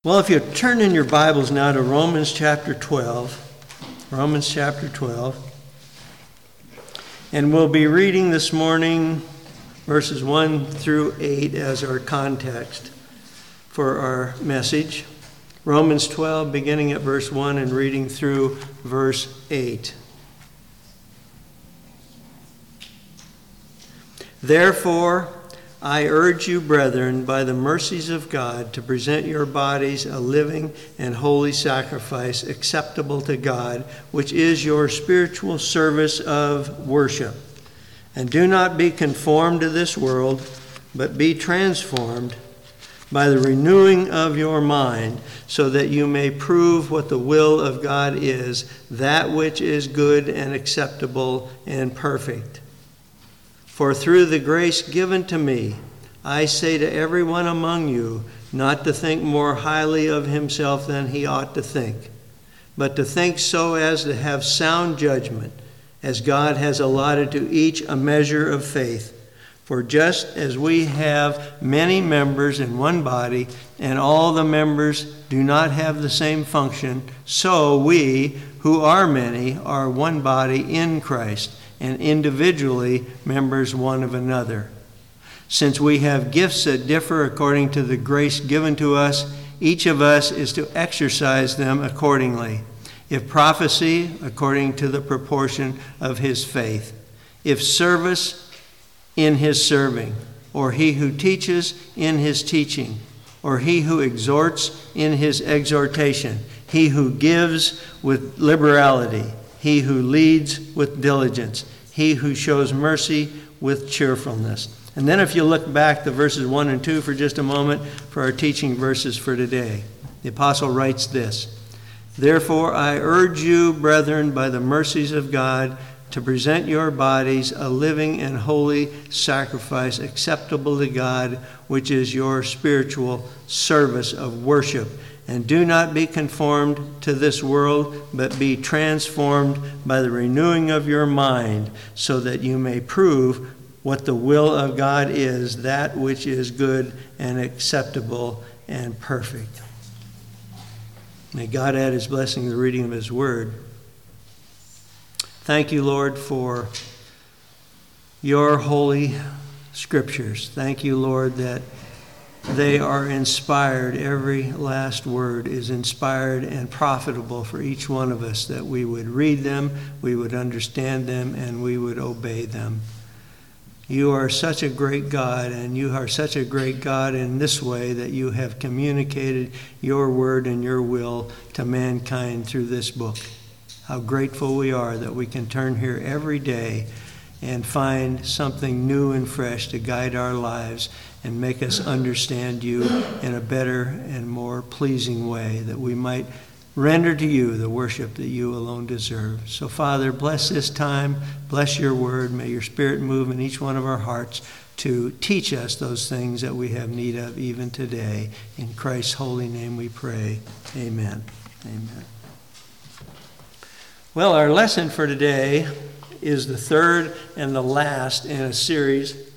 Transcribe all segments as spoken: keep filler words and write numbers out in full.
Well, if you turn in your Bibles now to Romans chapter twelve, Romans chapter twelve, and we'll be reading this morning verses one through eight as our context for our message. Romans twelve, beginning at verse one and reading through verse eight. Therefore, I urge you, brethren, by the mercies of God, to present your bodies a living and holy sacrifice acceptable to God, which is your spiritual service of worship. And do not be conformed to this world, but be transformed by the renewing of your mind, so that you may prove what the will of God is, that which is good and acceptable and perfect. For through the grace given to me, I say to everyone among you not to think more highly of himself than he ought to think, but to think so as to have sound judgment, as God has allotted to each a measure of faith. For just as we have many members in one body, and all the members do not have the same function, so we, who are many, are one body in Christ, and individually members one of another. Since we have gifts that differ according to the grace given to us, each of us is to exercise them accordingly. If prophecy, according to the proportion of his faith. If service, in his serving. Or he who teaches, in his teaching. Or he who exhorts, in his exhortation. He who gives, with liberality. He who leads, with diligence. He who shows mercy, with cheerfulness. And then if you look back to verses one and two for just a moment for our teaching verses for today. The apostle writes this: Therefore I urge you, brethren, by the mercies of God, to present your bodies a living and holy sacrifice acceptable to God, which is your spiritual service of worship. And do not be conformed to this world, but be transformed by the renewing of your mind, so that you may prove what the will of God is, that which is good and acceptable and perfect. May God add his blessing to the reading of his word. Thank you, Lord, for your holy scriptures. Thank you, Lord, that they are inspired. Every last word is inspired and profitable for each one of us, that we would read them, we would understand them, and we would obey them. You are such a great God, and you are such a great God in this way, that you have communicated your word and your will to mankind through this book. How grateful we are that we can turn here every day and find something new and fresh to guide our lives and make us understand you in a better and more pleasing way, that we might render to you the worship that you alone deserve. So, Father, bless this time. Bless your word. May your Spirit move in each one of our hearts to teach us those things that we have need of even today. In Christ's holy name we pray. Amen. Amen. Well, our lesson for today is the third and the last in a series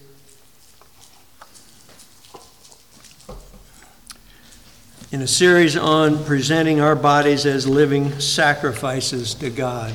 in a series on presenting our bodies as living sacrifices to God.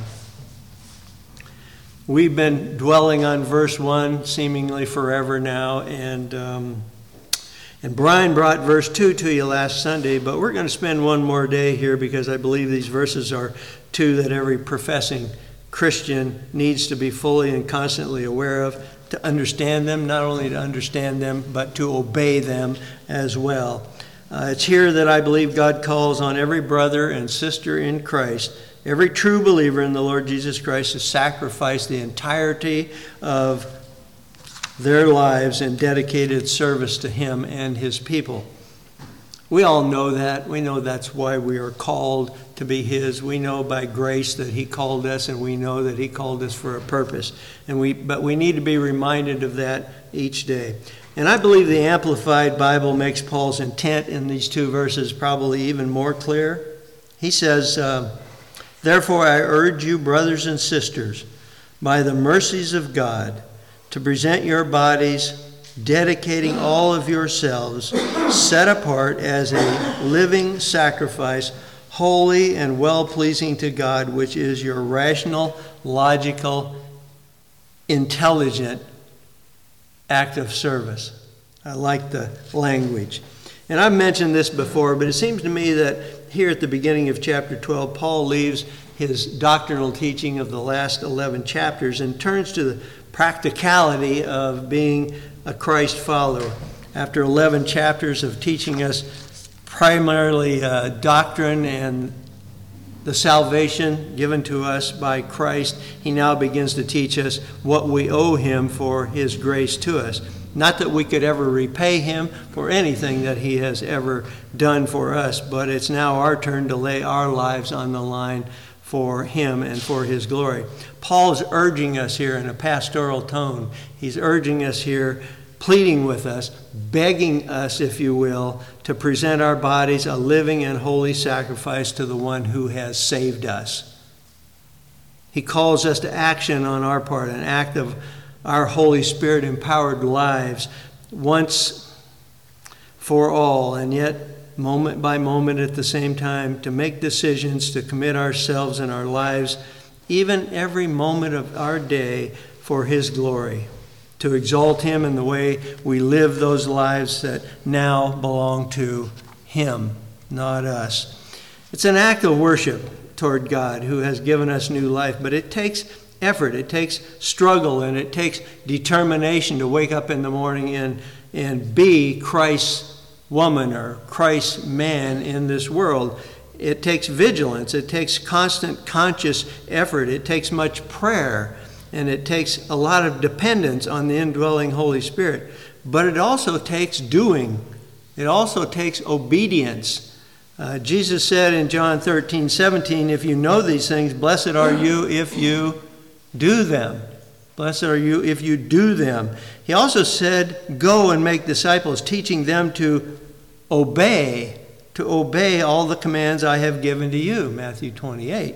We've been dwelling on verse one seemingly forever now, and um, and Brian brought verse two to you last Sunday, but we're going to spend one more day here because I believe these verses are two that every professing Christian needs to be fully and constantly aware of, to understand them, not only to understand them, but to obey them as well. Uh, it's here that I believe God calls on every brother and sister in Christ, every true believer in the Lord Jesus Christ, to sacrifice the entirety of their lives in dedicated service to him and his people. We all know that. We know that's why we are called to be his. We know by grace that he called us, and we know that he called us for a purpose. And we, but we need to be reminded of that each day. And I believe the Amplified Bible makes Paul's intent in these two verses probably even more clear. He says, uh, Therefore I urge you, brothers and sisters, by the mercies of God, to present your bodies dedicating all of yourselves, set apart as a living sacrifice, holy and well-pleasing to God, which is your rational, logical, intelligent act of service. I like the language. And I've mentioned this before, but it seems to me that here at the beginning of chapter twelve, Paul leaves his doctrinal teaching of the last eleven chapters and turns to the practicality of being a Christ follower. After eleven chapters of teaching us primarily uh, doctrine and the salvation given to us by Christ, he now begins to teach us what we owe him for his grace to us. Not that we could ever repay him for anything that he has ever done for us, but it's now our turn to lay our lives on the line for him and for his glory. Paul's urging us here in a pastoral tone. He's urging us here, pleading with us, begging us, if you will, to present our bodies a living and holy sacrifice to the one who has saved us. He calls us to action on our part, an act of our Holy Spirit empowered lives once for all, and yet moment by moment at the same time, to make decisions, to commit ourselves and our lives, even every moment of our day, for his glory, to exalt him in the way we live those lives that now belong to him, not us. It's an act of worship toward God who has given us new life, but it takes effort, it takes struggle, and it takes determination to wake up in the morning and, and be Christ's woman or Christ's man in this world. It takes vigilance, it takes constant conscious effort, it takes much prayer, and it takes a lot of dependence on the indwelling Holy Spirit. But it also takes doing. It also takes obedience. Uh, Jesus said in John thirteen seventeen, if you know these things, blessed are you if you do them. Blessed are you if you do them. He also said, go and make disciples, teaching them to obey, to obey all the commands I have given to you, Matthew twenty-eight.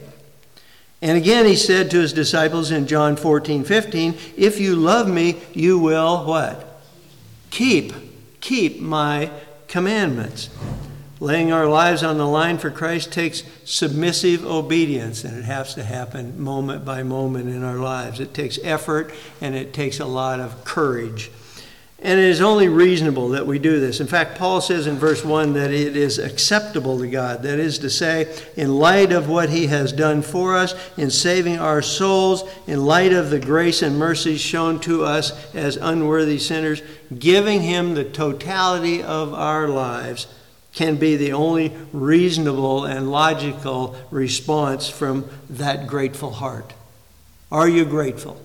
And again he said to his disciples in John fourteen fifteen, if you love me, you will what? Keep, keep my commandments. Laying our lives on the line for Christ takes submissive obedience, and it has to happen moment by moment in our lives. It takes effort, and it takes a lot of courage. And it is only reasonable that we do this. In fact, Paul says in verse one that it is acceptable to God. That is to say, in light of what he has done for us in saving our souls, in light of the grace and mercy shown to us as unworthy sinners, giving him the totality of our lives can be the only reasonable and logical response from that grateful heart. Are you grateful?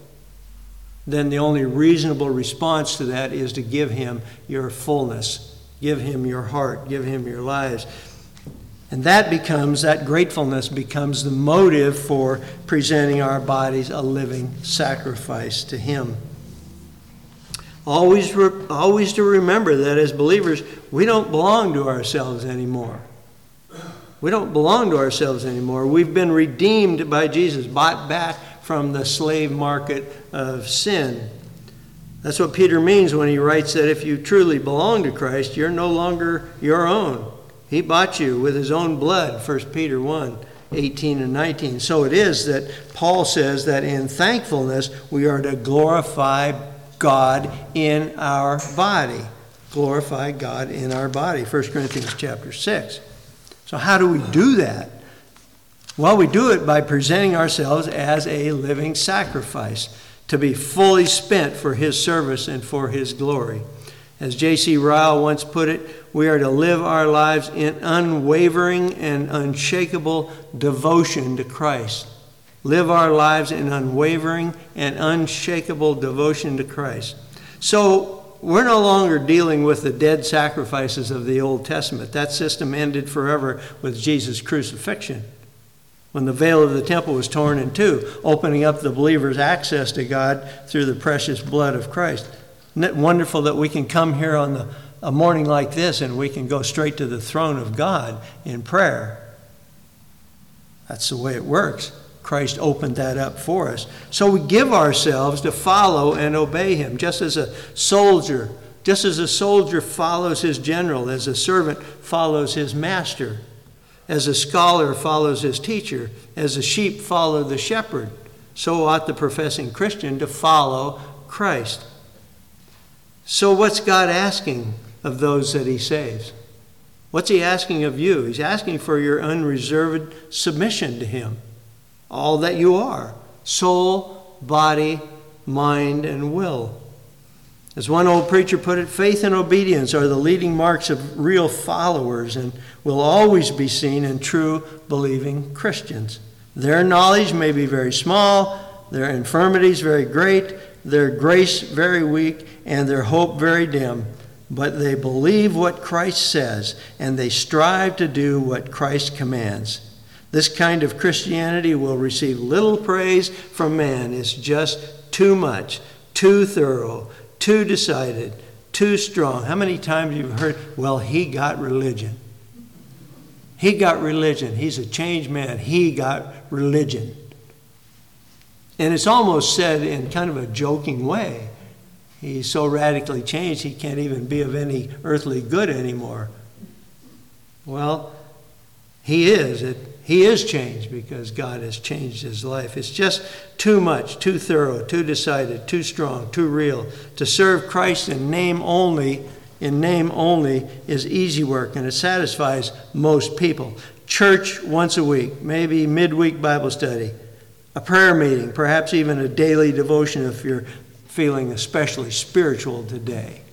Then the only reasonable response to that is to give him your fullness. Give him your heart. Give him your lives. And that becomes, that gratefulness becomes the motive for presenting our bodies a living sacrifice to him. Always, re- always to remember that as believers, we don't belong to ourselves anymore. We don't belong to ourselves anymore. We've been redeemed by Jesus, bought back from the slave market of sin. That's what Peter means when he writes that if you truly belong to Christ, you're no longer your own. He bought you with his own blood, First Peter one, eighteen and nineteen. So it is that Paul says that in thankfulness we are to glorify God in our body. Glorify God in our body, First Corinthians chapter six. So how do we do that? Well, we do it by presenting ourselves as a living sacrifice to be fully spent for his service and for his glory. As J C Ryle once put it, we are to live our lives in unwavering and unshakable devotion to Christ. Live our lives in unwavering and unshakable devotion to Christ. So we're no longer dealing with the dead sacrifices of the Old Testament. That system ended forever with Jesus' crucifixion, when the veil of the temple was torn in two, opening up the believer's access to God through the precious blood of Christ. Isn't it wonderful that we can come here on the, a morning like this and we can go straight to the throne of God in prayer? That's the way it works. Christ opened that up for us. So we give ourselves to follow and obey him. Just as a soldier Just as a soldier follows his general, as a servant follows his master, as a scholar follows his teacher, as the sheep follow the shepherd, so ought the professing Christian to follow Christ. So what's God asking of those that he saves? What's he asking of you? He's asking for your unreserved submission to him. All that you are. Soul, body, mind, and will. As one old preacher put it, faith and obedience are the leading marks of real followers and will always be seen in true believing Christians. Their knowledge may be very small, their infirmities very great, their grace very weak, and their hope very dim. But they believe what Christ says, and they strive to do what Christ commands. This kind of Christianity will receive little praise from man. It's just too much, too thorough, too decided, too strong. How many times you've heard, well, he got religion. He got religion. He's a changed man. He got religion. And it's almost said in kind of a joking way. He's so radically changed, he can't even be of any earthly good anymore. Well, he is. It, he is changed because God has changed his life. It's just too much, too thorough, too decided, too strong, too real. To serve Christ in name only, in name only, is easy work, and it satisfies most people. Church once a week, maybe midweek Bible study, a prayer meeting, perhaps even a daily devotion if you're feeling especially spiritual today.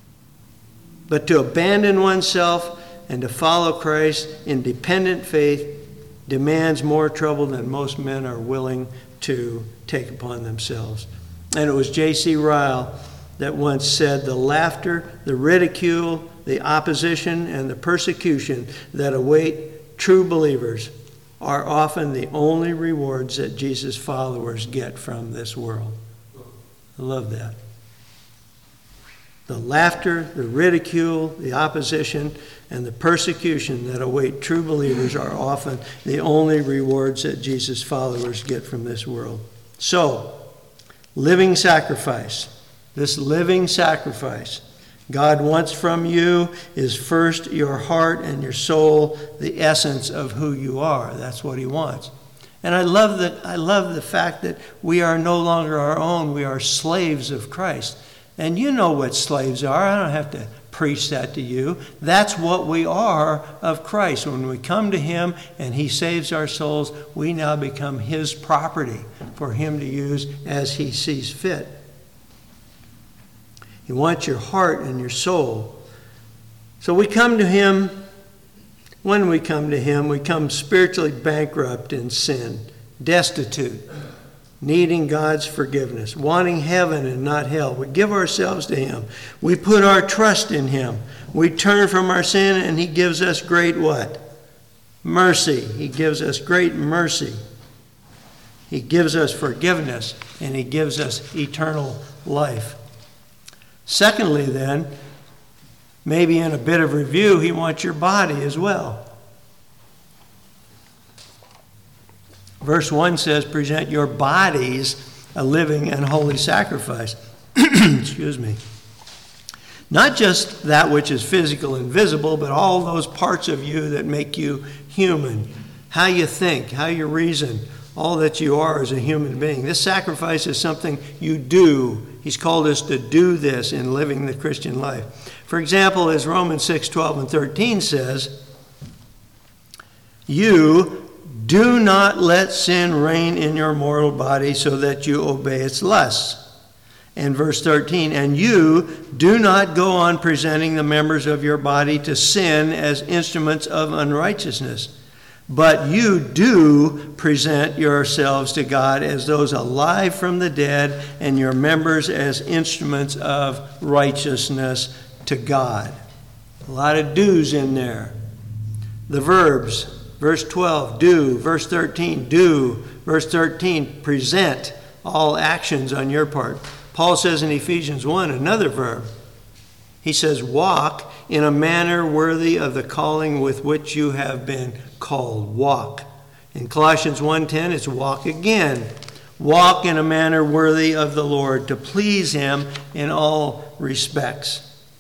But to abandon oneself and to follow Christ in dependent faith demands more trouble than most men are willing to take upon themselves. And it was J C Ryle that once said, the laughter, the ridicule, the opposition, and the persecution that await true believers are often the only rewards that Jesus' followers get from this world. I love that. The laughter, the ridicule, the opposition, and the persecution that await true believers are often the only rewards that Jesus' followers get from this world. So, living sacrifice. This living sacrifice God wants from you is first your heart and your soul, the essence of who you are. That's what he wants. And I love that. I love the fact that we are no longer our own. We are slaves of Christ. And you know what slaves are. I don't have to preach that to you. That's what we are of Christ. When we come to him and he saves our souls, we now become his property for him to use as he sees fit. He wants your heart and your soul. So we come to him. When we come to him, we come spiritually bankrupt in sin, destitute, needing God's forgiveness, wanting heaven and not hell. We give ourselves to him. We put our trust in him. We turn from our sin, and he gives us great what? Mercy. He gives us great mercy. He gives us forgiveness, and he gives us eternal life. Secondly, then, maybe in a bit of review, he wants your body as well. Verse one says, present your bodies a living and holy sacrifice. Excuse me. Not just that which is physical and visible, but all those parts of you that make you human. How you think, how you reason, all that you are as a human being. This sacrifice is something you do. He's called us to do this in living the Christian life. For example, as Romans six, twelve, and thirteen says, you do not let sin reign in your mortal body so that you obey its lusts. And verse thirteen, and you do not go on presenting the members of your body to sin as instruments of unrighteousness, but you do present yourselves to God as those alive from the dead, and your members as instruments of righteousness to God. A lot of do's in there. The verbs, verse twelve, do. Verse thirteen, do. Verse thirteen, present. All actions on your part. Paul says in Ephesians one, another verb. He says, walk in a manner worthy of the calling with which you have been called. Walk. In Colossians one ten, it's walk again. Walk in a manner worthy of the Lord, to please him in all respects.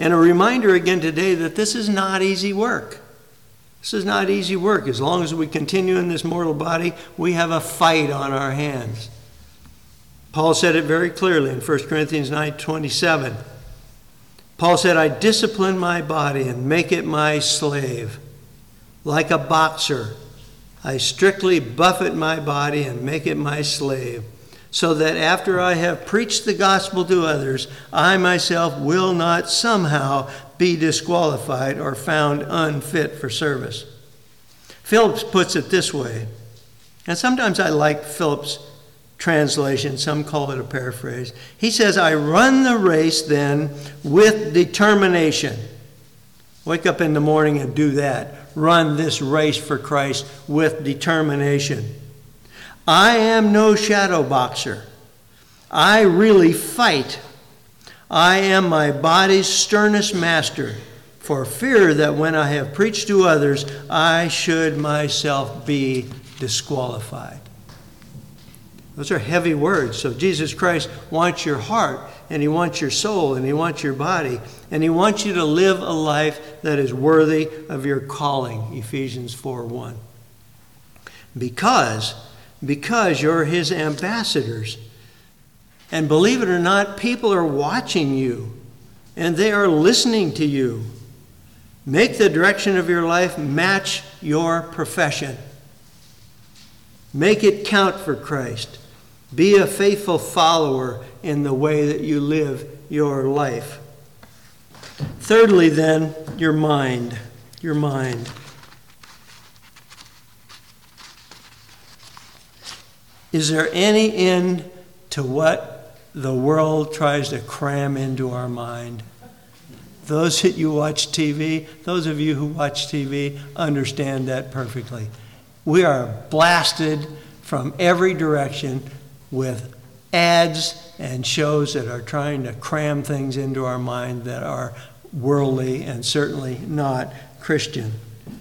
And a reminder again today that this is not easy work. This is not easy work. As long as we continue in this mortal body, we have a fight on our hands. Paul said it very clearly in First Corinthians nine twenty-seven. Paul said, I discipline my body and make it my slave. Like a boxer, I strictly buffet my body and make it my slave, so that after I have preached the gospel to others, I myself will not somehow be disqualified or found unfit for service. Phillips puts it this way, and sometimes I like Phillips' translation, some call it a paraphrase. He says, I run the race then with determination. Wake up in the morning and do that. Run this race for Christ with determination. I am no shadow boxer. I really fight. I am my body's sternest master, for fear that when I have preached to others, I should myself be disqualified. Those are heavy words. So Jesus Christ wants your heart, and he wants your soul, and he wants your body, and he wants you to live a life that is worthy of your calling, Ephesians four one. Because, because you're his ambassadors. And believe it or not, people are watching you, and they are listening to you. Make the direction of your life match your profession. Make it count for Christ. Be a faithful follower in the way that you live your life. Thirdly, then, your mind. Your mind. Is there any end to what the world tries to cram into our mind? Those that you watch T V, those of you who watch T V understand that perfectly. We are blasted from every direction with ads and shows that are trying to cram things into our mind that are worldly and certainly not Christian.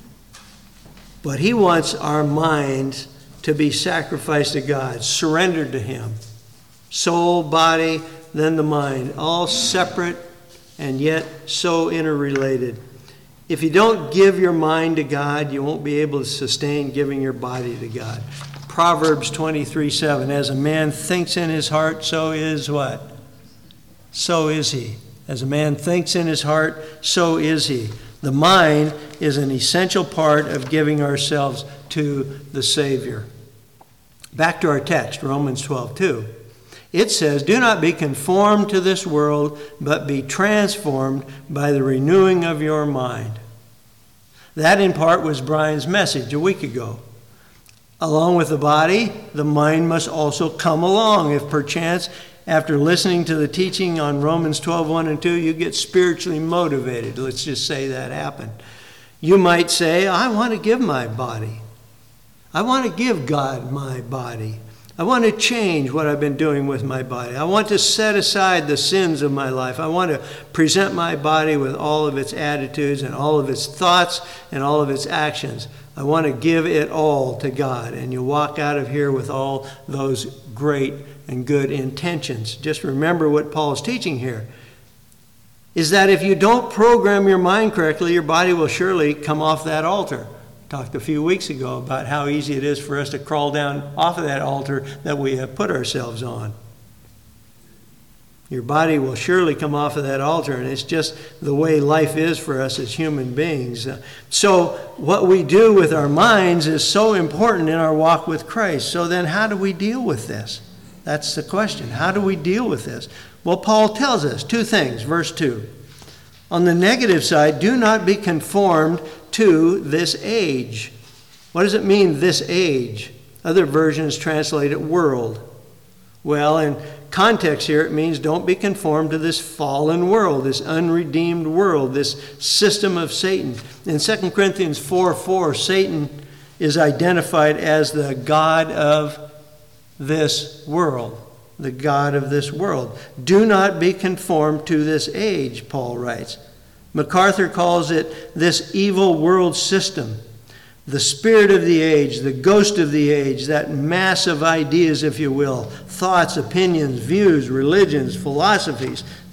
But he wants our minds to be sacrificed to God, surrendered to him. Soul, body, then the mind, all separate and yet so interrelated. If you don't give your mind to God, you won't be able to sustain giving your body to God. Proverbs twenty-three seven, as a man thinks in his heart, so is what? So is he. As a man thinks in his heart, so is he. The mind is an essential part of giving ourselves to the Savior. Back to our text, Romans twelve two. It says, do not be conformed to this world, but be transformed by the renewing of your mind. That in part was Brian's message a week ago. Along with the body, the mind must also come along. If perchance, after listening to the teaching on Romans twelve one and two, you get spiritually motivated. Let's just say that happened. You might say, I want to give my body. I want to give God my body. I want to change what I've been doing with my body. I want to set aside the sins of my life. I want to present my body with all of its attitudes and all of its thoughts and all of its actions. I want to give it all to God. And you walk out of here with all those great and good intentions. Just remember what Paul's teaching here is that if you don't program your mind correctly, your body will surely come off that altar. Talked a few weeks ago about how easy it is for us to crawl down off of that altar that we have put ourselves on. Your body will surely come off of that altar, and it's just the way life is for us as human beings. So what we do with our minds is so important in our walk with Christ. So then how do we deal with this? That's the question. How do we deal with this? Well, Paul tells us two things. Verse two. On the negative side, do not be conformed to this age. What does it mean, this age? Other versions translate it world. Well, in context here, it means don't be conformed to this fallen world, this unredeemed world, this system of Satan. In Second Corinthians four four, Satan is identified as the god of this world. The god of this world. Do not be conformed to this age, Paul writes. MacArthur calls it this evil world system. The spirit of the age, the ghost of the age, that mass of ideas, if you will, thoughts, opinions, views, religions, philosophies,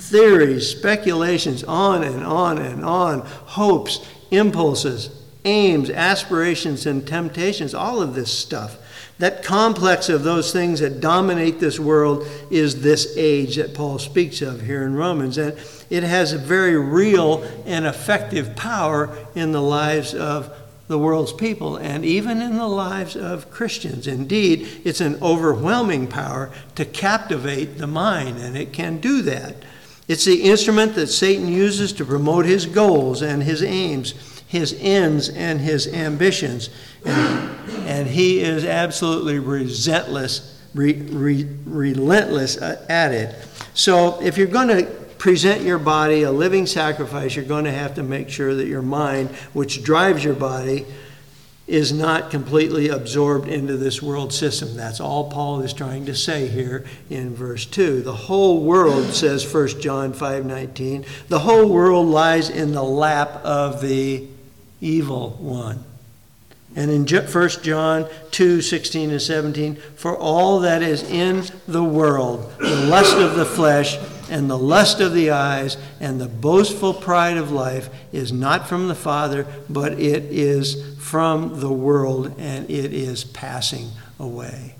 theories, speculations, on and on and on, hopes, impulses, aims, aspirations, and temptations, all of this stuff. That complex of those things that dominate this world is this age that Paul speaks of here in Romans. And it has a very real and effective power in the lives of the world's people and even in the lives of Christians. Indeed, it's an overwhelming power to captivate the mind, and it can do that. It's the instrument that Satan uses to promote his goals and his aims, his ends and his ambitions. And, and he is absolutely relentless, re, re, relentless at it. So if you're going to present your body a living sacrifice, you're going to have to make sure that your mind, which drives your body, is not completely absorbed into this world system. That's all Paul is trying to say here in verse two. The whole world, says First John five nineteen, the whole world lies in the lap of the evil one. And in First John two sixteen and seventeen, for all that is in the world, the lust of the flesh and the lust of the eyes and the boastful pride of life is not from the Father, but it is from the world, and it is passing away.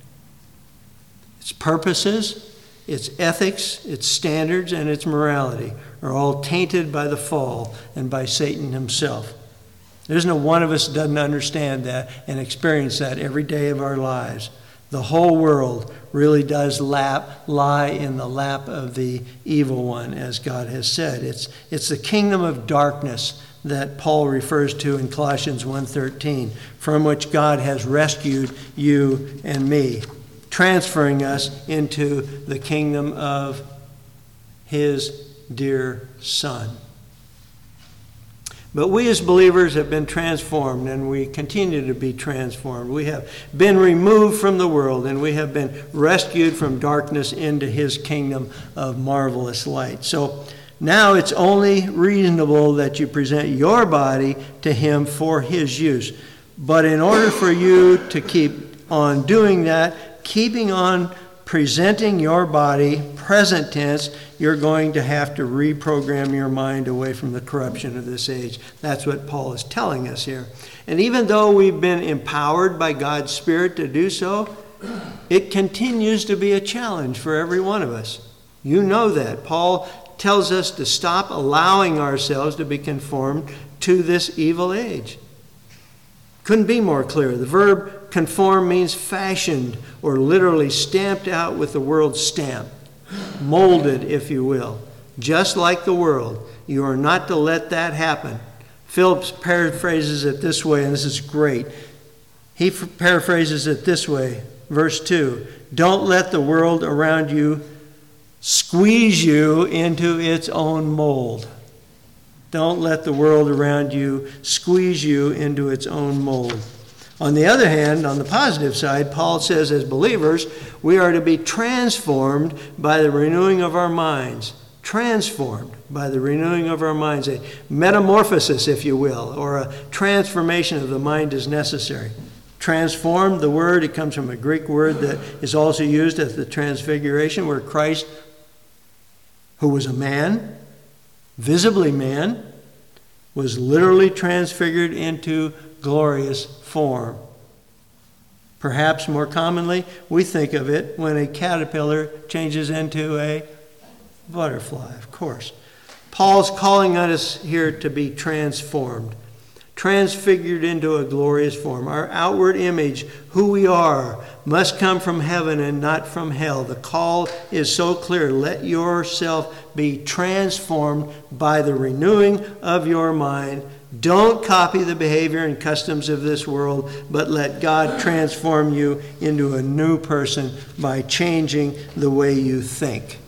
Its purposes, its ethics, its standards, and its morality are all tainted by the fall and by Satan himself. There's no one of us doesn't understand that and experience that every day of our lives. The whole world really does lap, lie in the lap of the evil one, as God has said. It's, it's the kingdom of darkness that Paul refers to in Colossians one thirteen, from which God has rescued you and me, transferring us into the kingdom of his dear Son. But we as believers have been transformed, and we continue to be transformed. We have been removed from the world, and we have been rescued from darkness into his kingdom of marvelous light. So now it's only reasonable that you present your body to him for his use. But in order for you to keep on doing that, keeping on presenting your body, present tense, you're going to have to reprogram your mind away from the corruption of this age. That's what Paul is telling us here. And even though we've been empowered by God's Spirit to do so, it continues to be a challenge for every one of us. You know that. Paul tells us to stop allowing ourselves to be conformed to this evil age. Couldn't be more clear. The verb conform means fashioned, or literally stamped out with the world's stamp. Molded, if you will. Just like the world. You are not to let that happen. Phillips paraphrases it this way, and this is great. He paraphrases it this way, verse two. Don't let the world around you squeeze you into its own mold. Don't let the world around you squeeze you into its own mold. On the other hand, on the positive side, Paul says as believers, we are to be transformed by the renewing of our minds. Transformed by the renewing of our minds. A metamorphosis, if you will, or a transformation of the mind is necessary. Transformed, the word, it comes from a Greek word that is also used at the transfiguration, where Christ, who was a man, visibly man, was literally transfigured into glorious form. Perhaps more commonly, we think of it when a caterpillar changes into a butterfly, of course. Paul's calling on us here to be transformed, transfigured into a glorious form. Our outward image, who we are, must come from heaven and not from hell. The call is so clear. Let yourself be transformed by the renewing of your mind. Don't copy the behavior and customs of this world, but let God transform you into a new person by changing the way you think.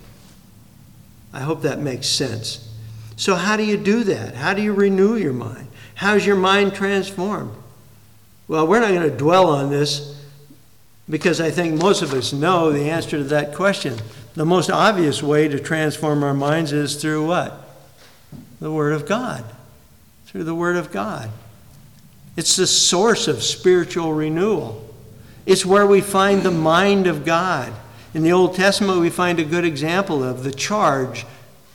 I hope that makes sense. So how do you do that? How do you renew your mind? How's your mind transformed? Well, we're not going to dwell on this because I think most of us know the answer to that question. The most obvious way to transform our minds is through what? The Word of God. Through the Word of God. It's the source of spiritual renewal. It's where we find the mind of God. In the Old Testament, we find a good example of the charge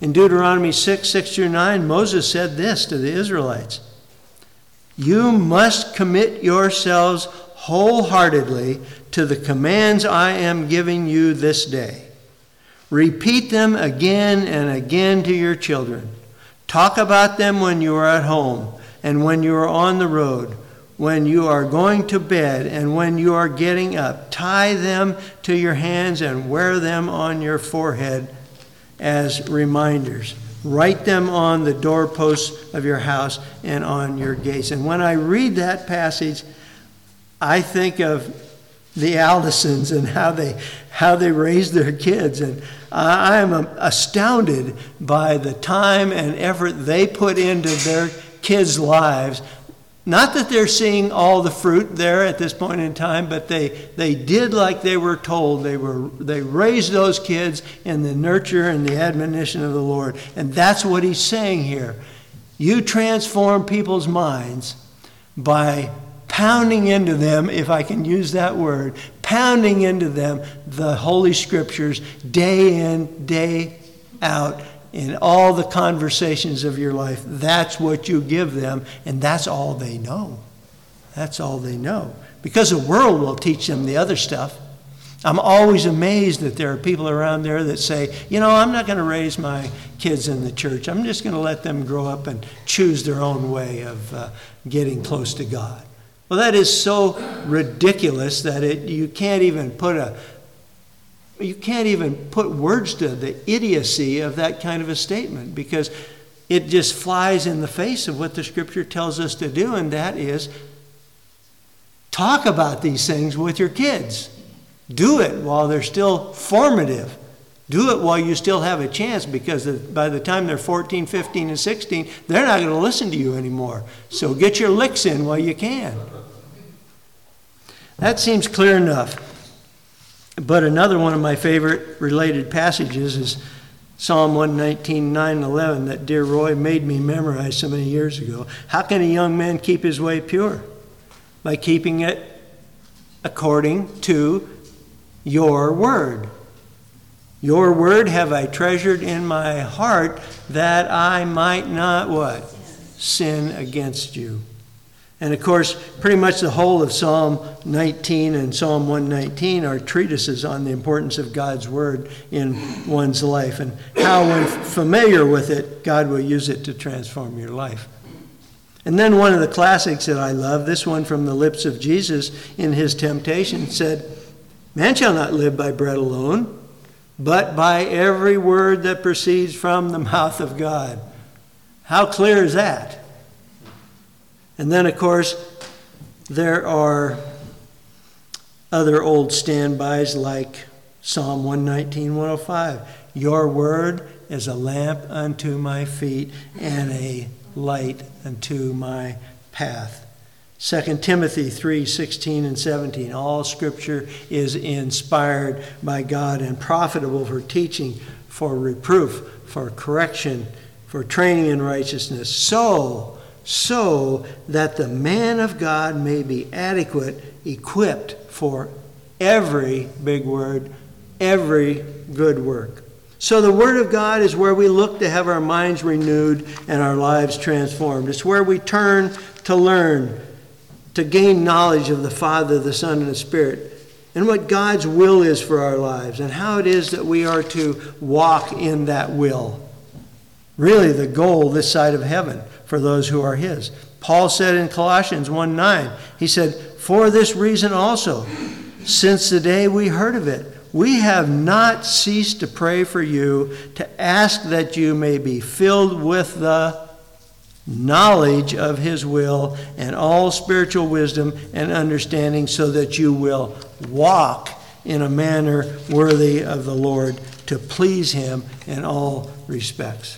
In Deuteronomy six, six through nine, Moses said this to the Israelites: "You must commit yourselves wholeheartedly to the commands I am giving you this day. Repeat them again and again to your children. Talk about them when you are at home and when you are on the road, when you are going to bed and when you are getting up. Tie them to your hands and wear them on your forehead as reminders. Write them on the doorposts of your house and on your gates." And when I read that passage, I think of the Aldersons and how they how they raised their kids. And I am astounded by the time and effort they put into their kids' lives. Not that they're seeing all the fruit there at this point in time, but they, they did like they were told. They were they raised those kids in the nurture and the admonition of the Lord. And that's what he's saying here. You transform people's minds by pounding into them, if I can use that word, pounding into them the Holy Scriptures day in, day out, in all the conversations of your life. That's what you give them, and that's all they know. That's all they know. Because the world will teach them the other stuff. I'm always amazed that there are people around there that say, you know, I'm not going to raise my kids in the church. I'm just going to let them grow up and choose their own way of uh, getting close to God. Well, that is so ridiculous that it you can't even put a you can't even put words to the idiocy of that kind of a statement, because it just flies in the face of what the Scripture tells us to do, and that is talk about these things with your kids. Do it while they're still formative. Do it while you still have a chance, because by the time they're fourteen, fifteen, and sixteen, they're not going to listen to you anymore. So get your licks in while you can. That seems clear enough. But another one of my favorite related passages is Psalm one nineteen, nine and eleven that dear Roy made me memorize so many years ago. How can a young man keep his way pure? By keeping it according to your word. Your word have I treasured in my heart that I might not what? Sin against you. And of course, pretty much the whole of Psalm nineteen and Psalm one nineteen are treatises on the importance of God's word in one's life, and how, when familiar with it, God will use it to transform your life. And then one of the classics that I love, this one from the lips of Jesus in his temptation, said, "Man shall not live by bread alone, but by every word that proceeds from the mouth of God." How clear is that? And then, of course, there are other old standbys like Psalm one nineteen, one oh five. Your word is a lamp unto my feet and a light unto my path. Second Timothy three, sixteen and seventeen. All Scripture is inspired by God and profitable for teaching, for reproof, for correction, for training in righteousness, so, so that the man of God may be adequate, equipped for every, big word, every good work. So the Word of God is where we look to have our minds renewed and our lives transformed. It's where we turn to learn, to gain knowledge of the Father, the Son, and the Spirit, and what God's will is for our lives, and how it is that we are to walk in that will. Really the goal this side of heaven for those who are His. Paul said in Colossians one nine, he said, "For this reason also, since the day we heard of it, we have not ceased to pray for you, to ask that you may be filled with the knowledge of His will and all spiritual wisdom and understanding, so that you will walk in a manner worthy of the Lord, to please Him in all respects."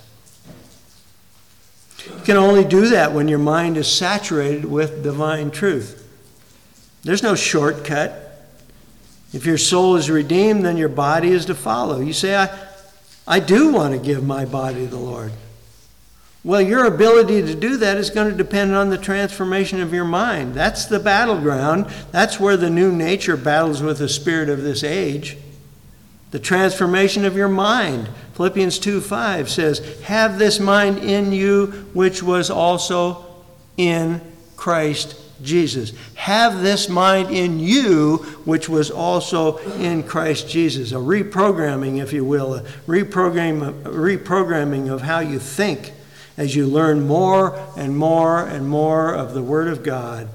You can only do that when your mind is saturated with divine truth. There's no shortcut. If your soul is redeemed, then your body is to follow. You say, I, I do want to give my body to the Lord. Well, your ability to do that is going to depend on the transformation of your mind. That's the battleground. That's where the new nature battles with the spirit of this age. The transformation of your mind. Philippians two five says, have this mind in you, which was also in Christ Jesus. Have this mind in you, which was also in Christ Jesus. A reprogramming, if you will, a reprogram, a reprogramming of how you think as you learn more and more and more of the Word of God.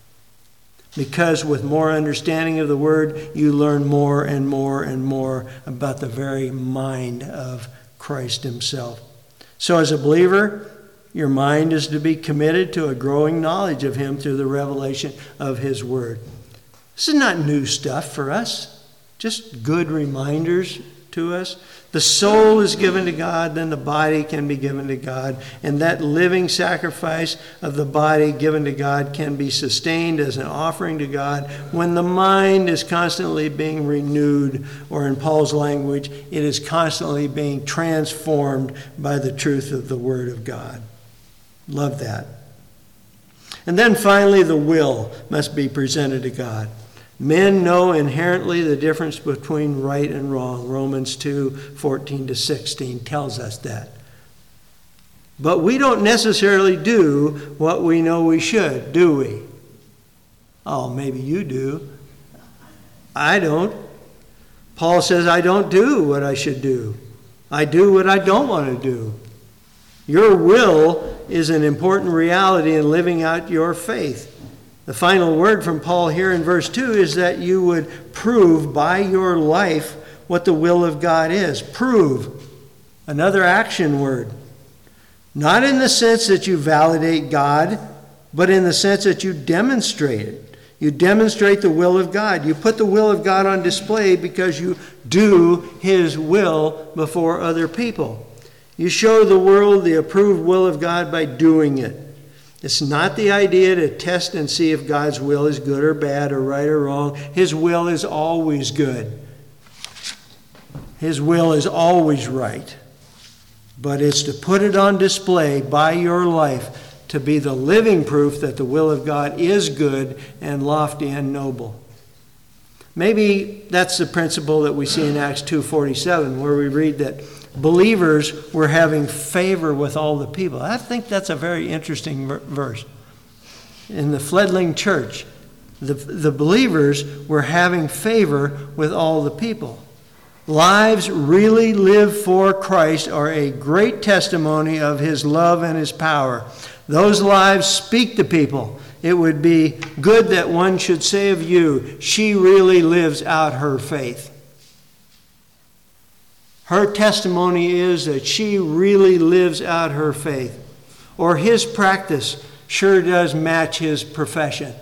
Because with more understanding of the Word, you learn more and more and more about the very mind of Christ himself. So as a believer, your mind is to be committed to a growing knowledge of him through the revelation of his Word. This is not new stuff for us, just good reminders to us. The soul is given to God, then the body can be given to God. And that living sacrifice of the body given to God can be sustained as an offering to God when the mind is constantly being renewed, or in Paul's language, it is constantly being transformed by the truth of the Word of God. Love that. And then finally, the will must be presented to God. Men know inherently the difference between right and wrong. Romans two fourteen to sixteen tells us that. But we don't necessarily do what we know we should, do we? Oh, maybe you do. I don't. Paul says, I don't do what I should do. I do what I don't want to do. Your will is an important reality in living out your faith. The final word from Paul here in verse two is that you would prove by your life what the will of God is. Prove. Another action word. Not in the sense that you validate God, but in the sense that you demonstrate it. You demonstrate the will of God. You put the will of God on display because you do his will before other people. You show the world the approved will of God by doing it. It's not the idea to test and see if God's will is good or bad or right or wrong. His will is always good. His will is always right. But it's to put it on display by your life to be the living proof that the will of God is good and lofty and noble. Maybe that's the principle that we see in Acts two forty-seven, where we read that believers were having favor with all the people. I think that's a very interesting verse. In the fledgling church, the, the believers were having favor with all the people. Lives really lived for Christ are a great testimony of his love and his power. Those lives speak to people. It would be good that one should say of you, she really lives out her faith. Her testimony is that she really lives out her faith. Or his practice sure does match his profession.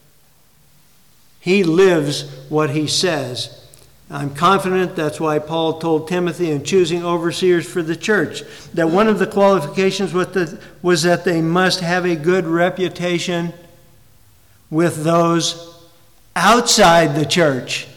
He lives what he says. I'm confident that's why Paul told Timothy in choosing overseers for the church that one of the qualifications was that they must have a good reputation with those outside the church.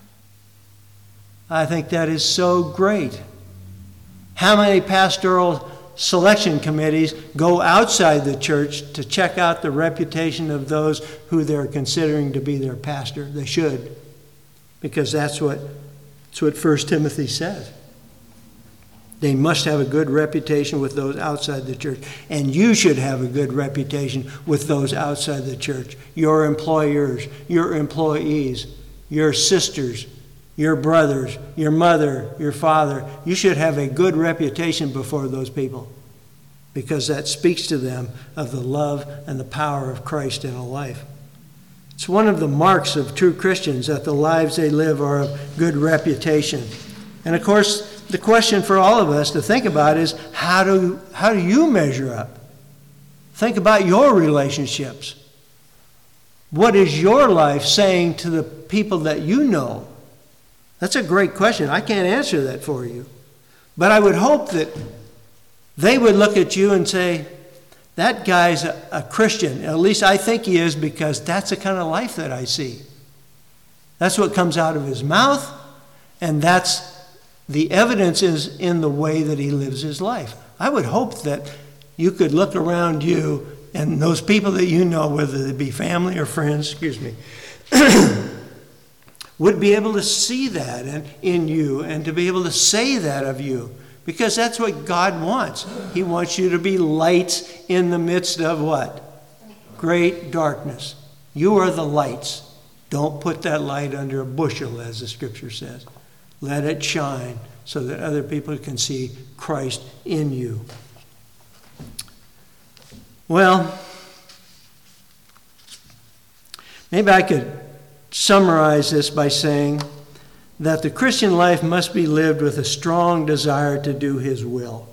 I think that is so great. How many pastoral selection committees go outside the church to check out the reputation of those who they're considering to be their pastor? They should, because that's what, that's what First Timothy says. They must have a good reputation with those outside the church. And you should have a good reputation with those outside the church. Your employers, your employees, your sisters, your brothers, your mother, your father. You should have a good reputation before those people, because that speaks to them of the love and the power of Christ in a life. It's one of the marks of true Christians that the lives they live are of good reputation. And of course, the question for all of us to think about is, how do, how do you measure up? Think about your relationships. What is your life saying to the people that you know? That's a great question. I can't answer that for you. But I would hope that they would look at you and say, that guy's a, a Christian. At least I think he is, because that's the kind of life that I see. That's what comes out of his mouth, and that's the evidence is in the way that he lives his life. I would hope that you could look around you and those people that you know, whether they be family or friends, excuse me, would be able to see that and in you and to be able to say that of you. Because that's what God wants. He wants you to be lights in the midst of what? Great darkness. You are the lights. Don't put that light under a bushel, as the scripture says. Let it shine so that other people can see Christ in you. Well, maybe I could summarize this by saying that the Christian life must be lived with a strong desire to do His will.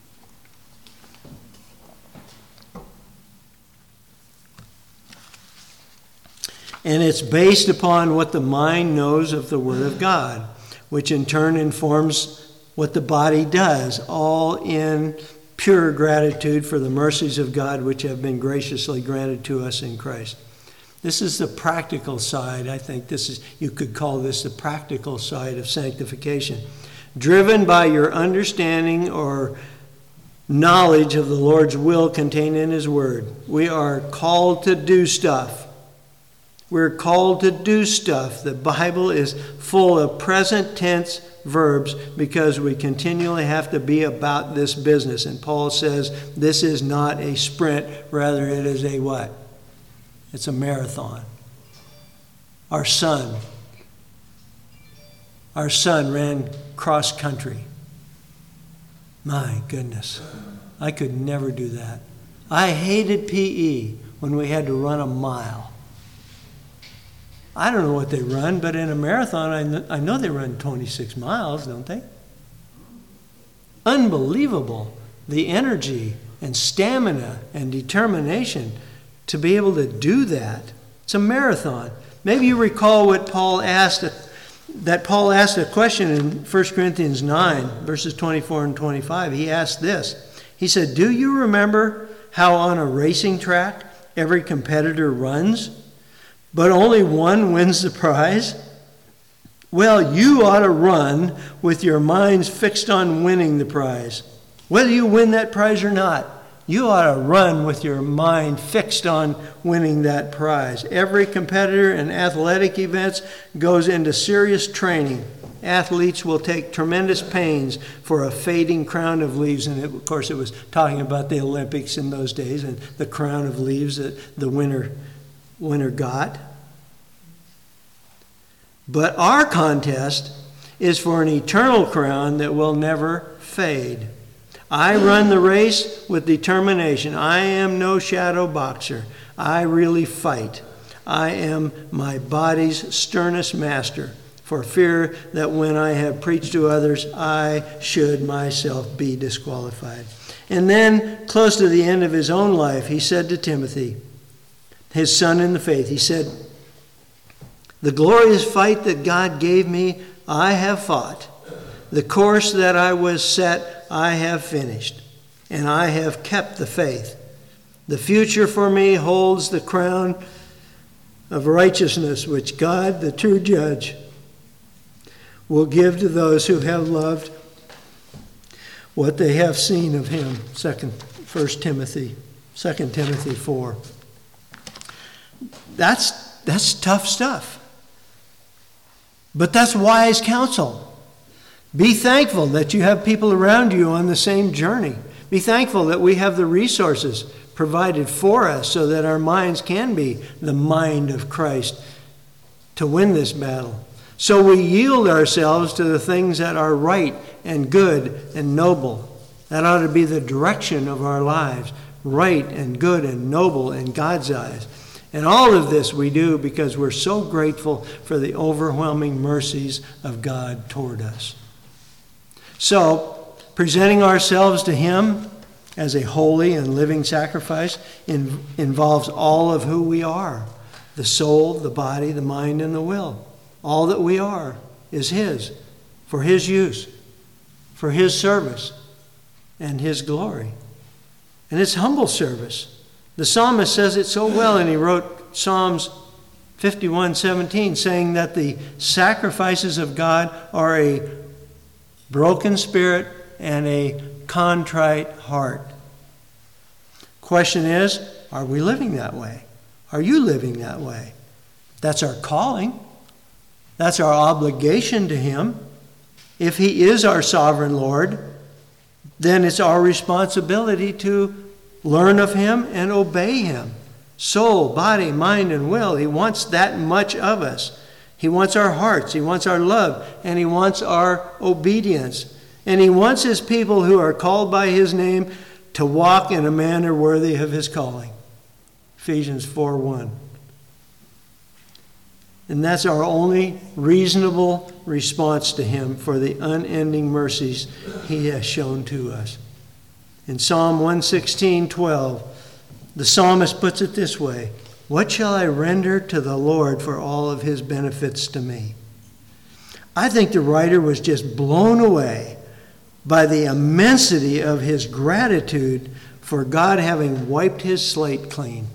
And it's based upon what the mind knows of the Word of God, which in turn informs what the body does, all in pure gratitude for the mercies of God which have been graciously granted to us in Christ. This is the practical side. I think this is, you could call this the practical side of sanctification. Driven by your understanding or knowledge of the Lord's will contained in His Word. We are called to do stuff. We're called to do stuff. The Bible is full of present tense verbs because we continually have to be about this business. And Paul says this is not a sprint, rather it is a what? It's a marathon. Our son, our son ran cross country. My goodness, I could never do that. I hated P E when we had to run a mile. I don't know what they run, but in a marathon, I know, I know they run twenty-six miles, don't they? Unbelievable, the energy and stamina and determination to be able to do that. It's a marathon. Maybe you recall what Paul asked, that Paul asked a question in First Corinthians nine, verses twenty-four and twenty-five. He asked this. He said, do you remember how on a racing track every competitor runs, but only one wins the prize? Well, you ought to run with your minds fixed on winning the prize. Whether you win that prize or not, you ought to run with your mind fixed on winning that prize. Every competitor in athletic events goes into serious training. Athletes will take tremendous pains for a fading crown of leaves. And it, of course, it was talking about the Olympics in those days and the crown of leaves that the winner, winner got. But our contest is for an eternal crown that will never fade. I run the race with determination. I am no shadow boxer. I really fight. I am my body's sternest master, for fear that when I have preached to others, I should myself be disqualified. And then, close to the end of his own life, he said to Timothy, his son in the faith, he said, the glorious fight that God gave me, I have fought. The course that I was set, I have finished, and I have kept the faith. The future for me holds the crown of righteousness, which God, the true judge, will give to those who have loved what they have seen of him. Second, First Timothy, Second Timothy four. That's that's tough stuff. But that's wise counsel. Be thankful that you have people around you on the same journey. Be thankful that we have the resources provided for us so that our minds can be the mind of Christ to win this battle. So we yield ourselves to the things that are right and good and noble. That ought to be the direction of our lives. Right and good and noble in God's eyes. And all of this we do because we're so grateful for the overwhelming mercies of God toward us. So, presenting ourselves to Him as a holy and living sacrifice in, involves all of who we are. The soul, the body, the mind, and the will. All that we are is His, for His use, for His service, and His glory. And it's humble service. The psalmist says it so well, and he wrote Psalms fifty-one seventeen, saying that the sacrifices of God are a broken spirit and a contrite heart. Question is, are we living that way? Are you living that way? That's our calling. That's our obligation to him. If he is our sovereign Lord, then it's our responsibility to learn of him and obey him. Soul, body, mind, and will. He wants that much of us. He wants our hearts. He wants our love. And he wants our obedience. And he wants his people who are called by his name to walk in a manner worthy of his calling. Ephesians four one. And that's our only reasonable response to him for the unending mercies he has shown to us. In Psalm one sixteen twelve, the psalmist puts it this way: what shall I render to the Lord for all of his benefits to me? I think the writer was just blown away by the immensity of his gratitude for God having wiped his slate clean.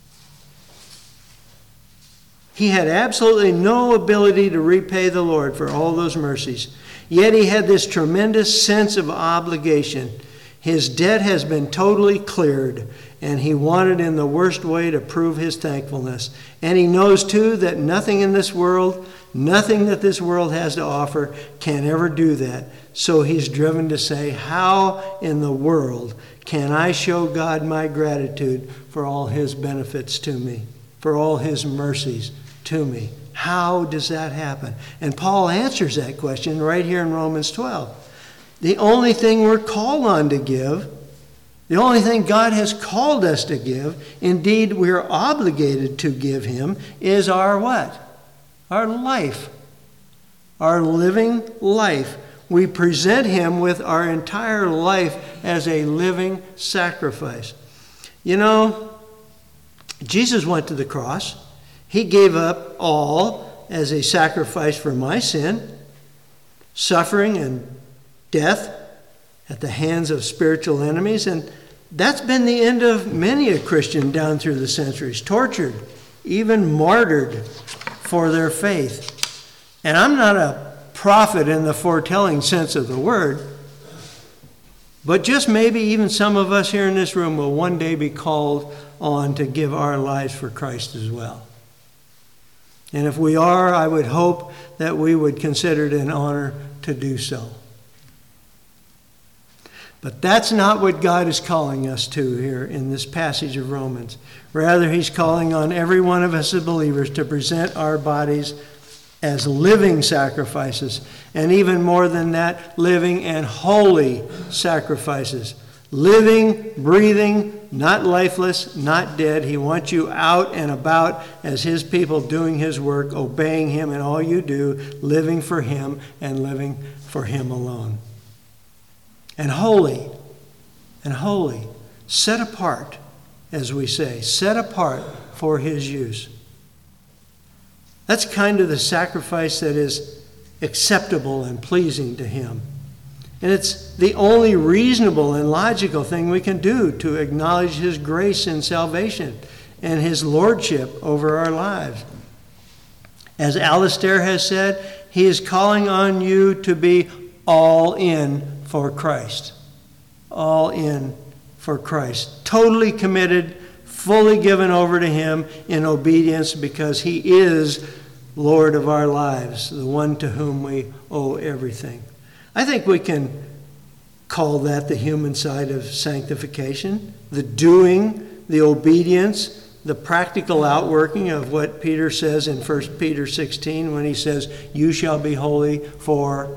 He had absolutely no ability to repay the Lord for all those mercies. Yet he had this tremendous sense of obligation. His debt has been totally cleared, and he wanted in the worst way to prove his thankfulness. And he knows, too, that nothing in this world, nothing that this world has to offer can ever do that. So he's driven to say, how in the world can I show God my gratitude for all his benefits to me, for all his mercies to me? How does that happen? And Paul answers that question right here in Romans twelve. The only thing we're called on to give, the only thing God has called us to give, indeed we're obligated to give him, is our what? Our life. Our living life. We present him with our entire life as a living sacrifice. You know, Jesus went to the cross. He gave up all as a sacrifice for my sin, suffering and death at the hands of spiritual enemies. And that's been the end of many a Christian down through the centuries, tortured, even martyred for their faith. And I'm not a prophet in the foretelling sense of the word, but just maybe even some of us here in this room will one day be called on to give our lives for Christ as well. And if we are, I would hope that we would consider it an honor to do so. But that's not what God is calling us to here in this passage of Romans. Rather, he's calling on every one of us as believers to present our bodies as living sacrifices. And even more than that, living and holy sacrifices. Living, breathing, not lifeless, not dead. He wants you out and about as his people doing his work, obeying him in all you do, living for him and living for him alone. And holy, and holy, set apart, as we say, set apart for his use. That's kind of the sacrifice that is acceptable and pleasing to him. And it's the only reasonable and logical thing we can do to acknowledge his grace and salvation and his lordship over our lives. As Alistair has said, he is calling on you to be all in for Christ. All in for Christ. Totally committed, fully given over to him in obedience because he is Lord of our lives, the one to whom we owe everything. I think we can call that the human side of sanctification, the doing, the obedience, the practical outworking of what Peter says in First Peter sixteen when he says, you shall be holy for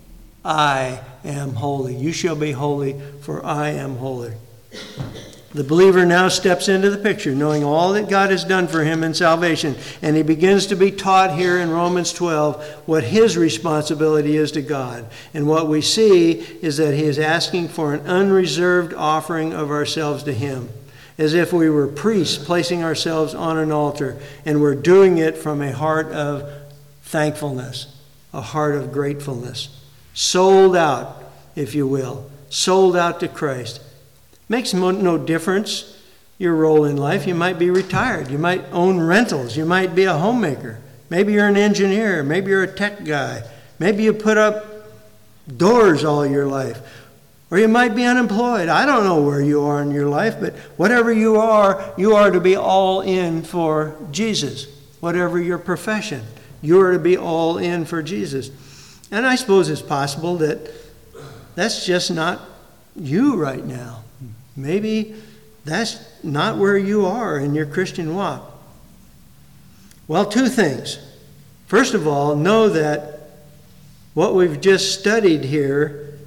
I am holy. You shall be holy for I am holy. The believer now steps into the picture, knowing all that God has done for him in salvation. And he begins to be taught here in Romans twelve what his responsibility is to God. And what we see is that he is asking for an unreserved offering of ourselves to him, as if we were priests placing ourselves on an altar, and we're doing it from a heart of thankfulness, a heart of gratefulness. Sold out, if you will. Sold out to Christ. Makes no difference your role in life. You might be retired. You might own rentals. You might be a homemaker. Maybe you're an engineer. Maybe you're a tech guy. Maybe you put up doors all your life. Or you might be unemployed. I don't know where you are in your life, but whatever you are, you are to be all in for Jesus, whatever your profession. You are to be all in for Jesus. And I suppose it's possible that that's just not you right now. Maybe that's not where you are in your Christian walk. Well, two things. First of all, know that what we've just studied here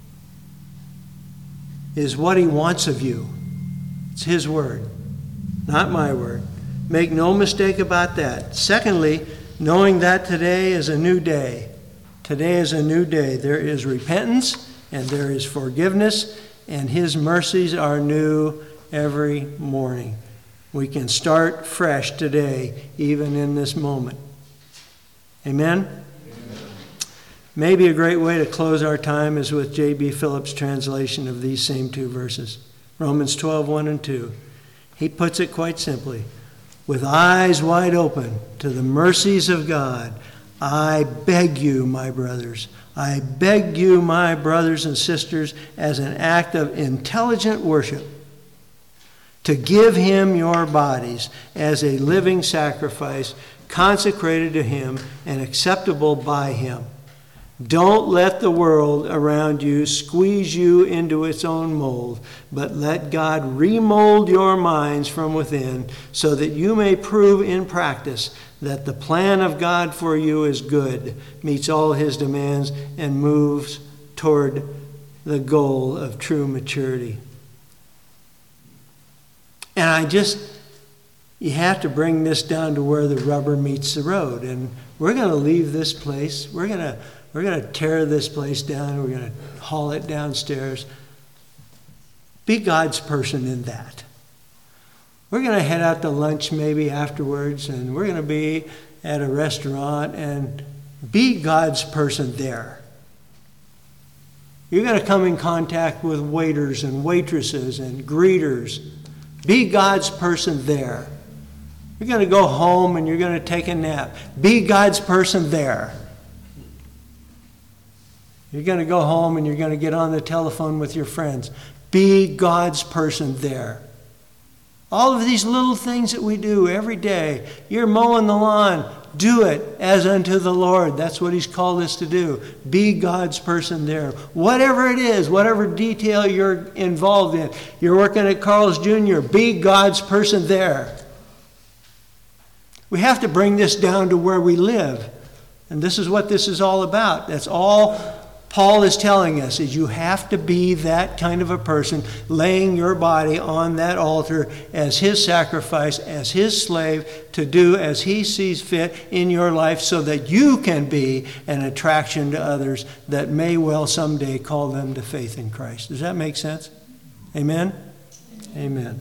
is what he wants of you. It's his word, not my word. Make no mistake about that. Secondly, knowing that today is a new day. Today is a new day. There is repentance and there is forgiveness, and his mercies are new every morning. We can start fresh today, even in this moment. Amen? Amen. Maybe a great way to close our time is with J B Phillips' translation of these same two verses. Romans twelve, one and two. He puts it quite simply. With eyes wide open to the mercies of God, I beg you, my brothers, I beg you, my brothers and sisters, as an act of intelligent worship, to give him your bodies as a living sacrifice, consecrated to him and acceptable by him. Don't let the world around you squeeze you into its own mold, but let God remold your minds from within so that you may prove in practice that the plan of God for you is good, meets all his demands, and moves toward the goal of true maturity. And I just, you have to bring this down to where the rubber meets the road. And we're going to leave this place. We're going to we're going to tear this place down. We're going to haul it downstairs. Be God's person in that. We're going to head out to lunch maybe afterwards, and we're going to be at a restaurant, and be God's person there. You're going to come in contact with waiters and waitresses and greeters. Be God's person there. You're going to go home and you're going to take a nap. Be God's person there. You're going to go home and you're going to get on the telephone with your friends. Be God's person there. All of these little things that we do every day. You're mowing the lawn. Do it as unto the Lord. That's what he's called us to do. Be God's person there. Whatever it is, whatever detail you're involved in. You're working at Carl's Junior Be God's person there. We have to bring this down to where we live. And this is what this is all about. That's all Paul is telling us, is you have to be that kind of a person, laying your body on that altar as his sacrifice, as his slave, to do as he sees fit in your life so that you can be an attraction to others that may well someday call them to faith in Christ. Does that make sense? Amen? Amen.